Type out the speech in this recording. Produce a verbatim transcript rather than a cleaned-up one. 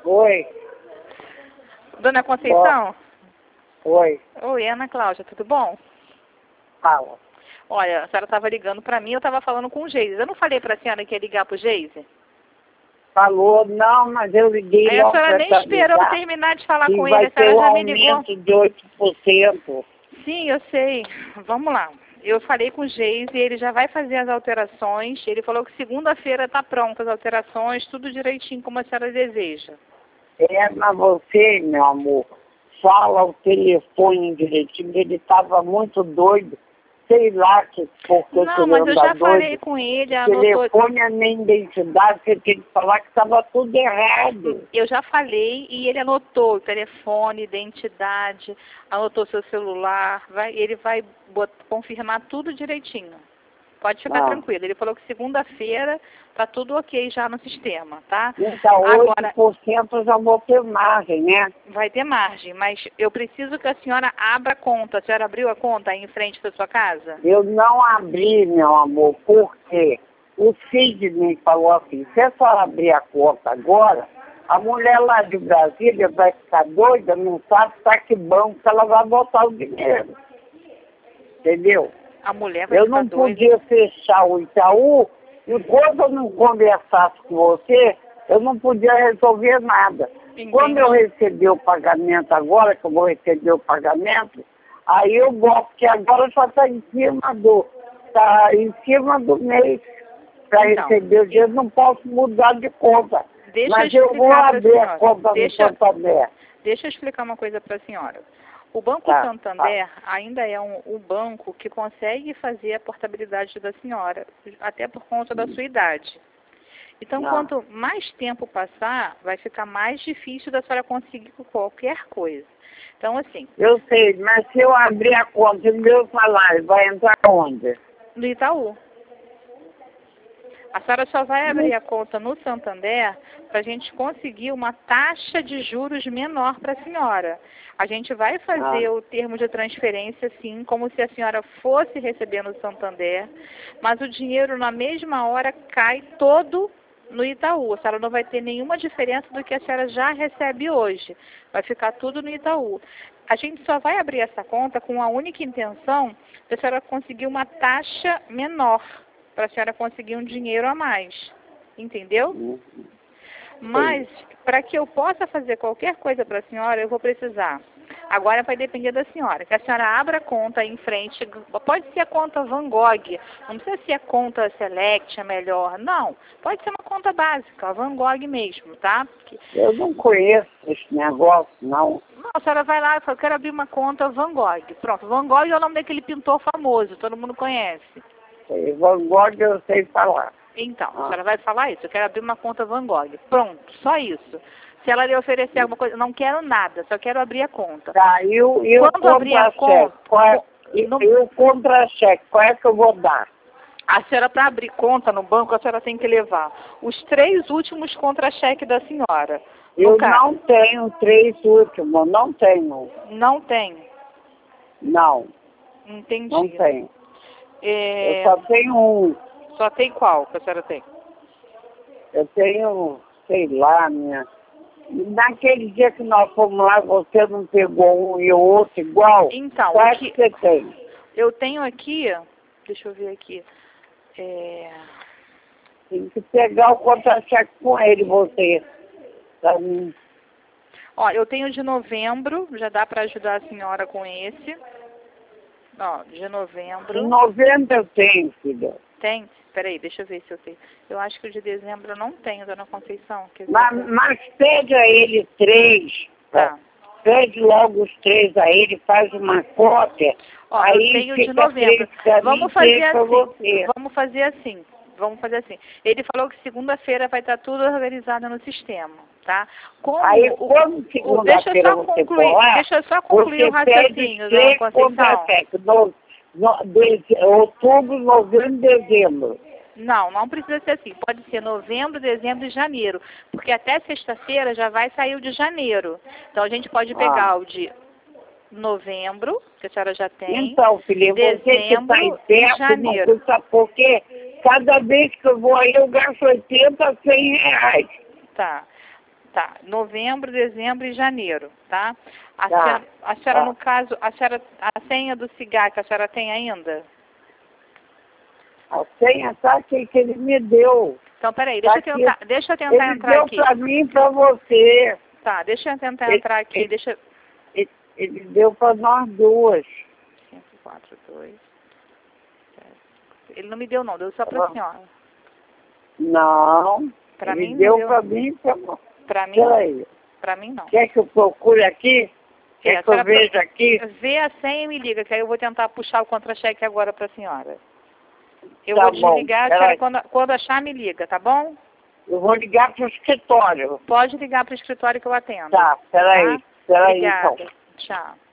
Oi. Dona Conceição? Oi. Oi, Ana Cláudia, tudo bom? Fala. Olha, a senhora estava ligando para mim, eu estava falando com o Geise. Eu não falei para a senhora que ia ligar para o Geise? Falou, não, mas eu liguei Aí a logo senhora pra nem esperou eu terminar de falar e com ele, vai a senhora ter um já me ligou. aumento de oito por cento. Sim, eu sei. Vamos lá. Eu falei com o Geise e ele já vai fazer as alterações. Ele falou que segunda-feira está pronta as alterações, tudo direitinho como a senhora deseja. É, mas você, meu amor, fala o telefone direitinho, ele estava muito doido. Sei lá que porque Não, mas eu já doido. falei com ele, O anotou... telefone é nem identidade, você tem que falar que estava tudo errado. Eu já falei e ele anotou o telefone, identidade, anotou seu celular, vai, ele vai bot, confirmar tudo direitinho. Pode ficar Ah. tranquilo. Ele falou que segunda-feira tá tudo ok já no sistema, tá? Então, Agora, oito por cento eu já vou ter margem, né? vai ter margem, mas eu preciso que a senhora abra a conta. A senhora abriu a conta aí em frente da sua casa? Eu não abri, meu amor, porque o Sidney falou assim, se a senhora abrir a conta agora, a mulher lá de Brasília vai ficar doida, não sabe para que banco que ela vai botar o dinheiro. Entendeu? A mulher vai Eu ficar não doida. podia fechar o Itaú, enquanto eu não conversasse com você, eu não podia resolver nada. Entendi. Quando eu receber o pagamento agora, que eu vou receber o pagamento, aí eu boto, que agora já está em cima do, tá em cima do mês para Então, receber o dinheiro, não posso mudar de conta. Deixa Mas eu eu vou explicar pra abrir senhora. a conta Deixa- no Santander. Deixa eu explicar uma coisa para a senhora. O Banco Tá, Santander ainda é um, um banco que consegue fazer a portabilidade da senhora, até por conta da sua idade. Então, Não. quanto mais tempo passar, vai ficar mais difícil da senhora conseguir qualquer coisa. Então, assim, Eu sei, mas se eu abrir a conta e meu salário vai entrar onde? no Itaú. A senhora só vai abrir a conta no Santander para a gente conseguir uma taxa de juros menor para a senhora. A gente vai fazer Ah. o termo de transferência, sim, como se a senhora fosse receber no Santander, mas o dinheiro na mesma hora cai todo no Itaú. A senhora não vai ter nenhuma diferença do que a senhora já recebe hoje. Vai ficar tudo no Itaú. A gente só vai abrir essa conta com a única intenção de a senhora conseguir uma taxa menor, para a senhora conseguir um dinheiro a mais, entendeu? Mas, para que eu possa fazer qualquer coisa para a senhora, eu vou precisar. Agora vai depender da senhora, que a senhora abra a conta aí em frente, pode ser a conta Van Gogh, não precisa ser a conta Select, é melhor, não. Pode ser uma conta básica, a Van Gogh mesmo, tá? Porque... Eu não conheço esse negócio, não. Não, a senhora vai lá e fala, quero abrir uma conta Van Gogh. Pronto, Van Gogh é o nome daquele pintor famoso, todo mundo conhece. Van Gogh eu sei falar. Então, Ah. a senhora vai falar isso, eu quero abrir uma conta Van Gogh. Pronto, só isso. Se ela lhe oferecer alguma coisa, não quero nada, só quero abrir a conta. Tá, e o, e o Quando abrir a contra-cheque? conta, Qual é, e, não- e o contra-cheque, qual é que eu vou dar? A senhora, para abrir conta no banco, a senhora tem que levar os três últimos contra-cheques da senhora. No Eu caso, não tenho três últimos, não tenho. não tem. Não, Entendi. não tenho. É, Eu só tenho um. Só tem qual que a senhora tem? Eu tenho, sei lá, minha... Naquele dia que nós fomos lá, você não pegou um e o outro igual? Então, Qual o é que que você tem? eu tenho aqui, deixa eu ver aqui, é... Tem que pegar o contra-cheque com ele, você. Pra mim. Ó, eu tenho de novembro, já dá para ajudar a senhora com esse. Ó, de novembro. Em novembro eu tenho, filha. Tem? Peraí, deixa eu ver se eu tenho. Eu acho que o de dezembro eu não tenho, dona Conceição. Quer dizer, Mas, mas pede a ele três. Tá. Pede logo os três a ele, faz uma cópia. Ó, aí eu tenho de fica novembro. três pra Vamos mim, fazer três pra assim. você. Vamos fazer assim. Vamos fazer assim. Ele falou que segunda-feira vai estar tudo organizado no sistema, tá? Como Aí, o, quando o, deixa eu segunda-feira só você concluir, for lá, deixa eu só concluir o você pede raciocínio, os dona três Conceição. contra-cheques. No, no, de, outubro, novembro, dezembro. Não, não precisa ser assim. Pode ser novembro, dezembro e janeiro. Porque até sexta-feira já vai sair o de janeiro. Então a gente pode pegar Ah. o de novembro, que a senhora já tem. Então, filha, você que dezembro está em e perto, janeiro. não custa, porque cada vez que eu vou aí eu gasto oitenta, cem reais. Tá. Tá, novembro, dezembro e janeiro, tá? A, Tá. senhora, a senhora, Tá. no caso, a senhora, a senha do cigarro que a senhora tem ainda? A senha tá aqui que ele me deu. Então, peraí, Tá deixa eu tentar, aqui. deixa eu tentar Ele entrar deu aqui. pra mim e pra você. Tá, deixa eu tentar Ele- entrar aqui, ele- deixa... Ele, ele deu pra nós duas. cinco, quatro, dois, sete. Ele não me deu não, deu só pra Ah. senhora. Não. Pra ele mim não deu deu. pra mim e pra você. Pra mim, Peraí. pra mim não. Quer que eu procure aqui? Quer É, a que eu senhora veja aqui? Vê a senha e me liga, que aí eu vou tentar puxar o contra-cheque agora pra senhora. Eu Tá vou bom, desligar, a peraí. senhora quando, quando achar me liga, tá bom? Eu vou ligar pro escritório. Pode ligar pro escritório que eu atendo. Tá, peraí. Tá? Peraí, Obrigada. então. Tchau.